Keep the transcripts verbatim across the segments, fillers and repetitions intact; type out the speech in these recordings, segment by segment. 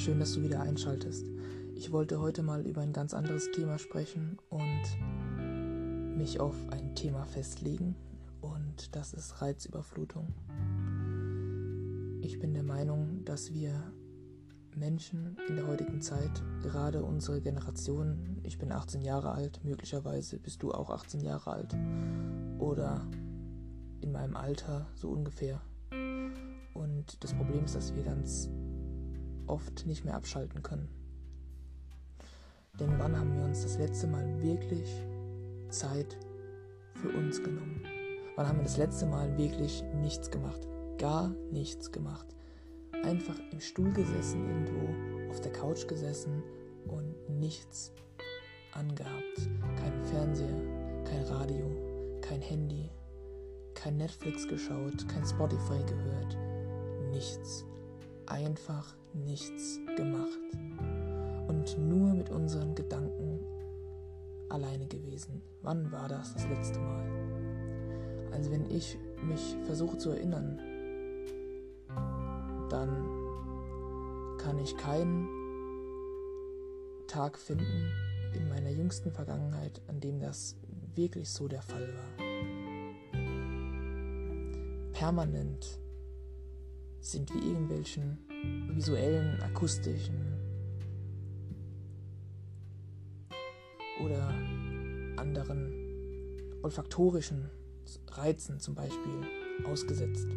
schön, dass du wieder einschaltest. Ich wollte heute mal über ein ganz anderes Thema sprechen und mich auf ein Thema festlegen, und das ist Reizüberflutung. Ich bin der Meinung, dass wir Menschen in der heutigen Zeit, gerade unsere Generation, ich bin achtzehn Jahre alt, möglicherweise bist du auch achtzehn Jahre alt oder in meinem Alter so ungefähr. Und das Problem ist, dass wir ganz oft nicht mehr abschalten können. Denn wann haben wir uns das letzte Mal wirklich Zeit für uns genommen? Wann haben wir das letzte Mal wirklich nichts gemacht? Gar nichts gemacht. Einfach im Stuhl gesessen, irgendwo auf der Couch gesessen und nichts angehabt. Kein Fernseher, kein Radio, kein Handy, kein Netflix geschaut, kein Spotify gehört. Nichts. Einfach nichts gemacht. Und nur mit unseren Gedanken alleine gewesen. Wann war das das letzte Mal? Also wenn ich mich versuche zu erinnern, dann kann ich keinen Tag finden in meiner jüngsten Vergangenheit, an dem das wirklich so der Fall war. Permanent sind wir irgendwelchen visuellen, akustischen oder anderen olfaktorischen Reizen zum Beispiel ausgesetzt.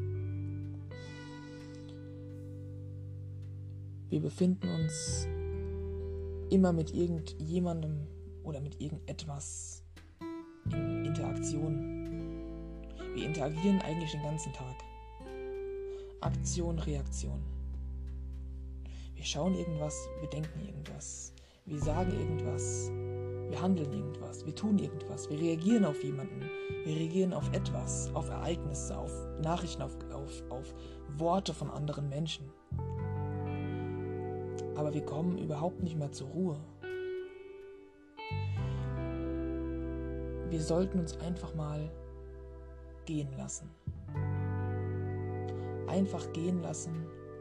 Wir befinden uns immer mit irgendjemandem oder mit irgendetwas in Interaktion. Wir interagieren eigentlich den ganzen Tag. Aktion, Reaktion. Wir schauen irgendwas, wir denken irgendwas, wir sagen irgendwas, wir handeln irgendwas, wir tun irgendwas, wir reagieren auf jemanden, wir reagieren auf etwas, auf Ereignisse, auf Nachrichten, auf, auf, auf Worte von anderen Menschen. Aber wir kommen überhaupt nicht mehr zur Ruhe. Wir sollten uns einfach mal gehen lassen. Einfach gehen lassen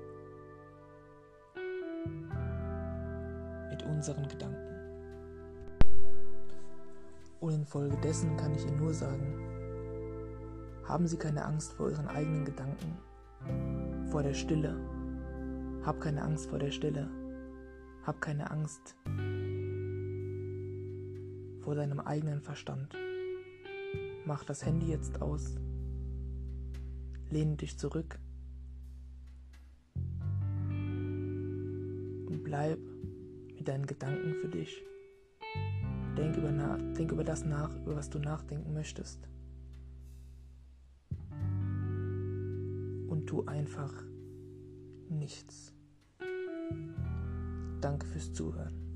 mit unseren Gedanken. Und infolgedessen kann ich Ihnen nur sagen, haben Sie keine Angst vor Ihren eigenen Gedanken, vor der Stille. Hab keine Angst vor der Stille. Hab keine Angst vor deinem eigenen Verstand. Mach das Handy jetzt aus. Lehne dich zurück. Und bleib mit deinen Gedanken für dich. Denk über, nach, denk über das nach, über was du nachdenken möchtest. Und tu einfach nichts. Danke fürs Zuhören.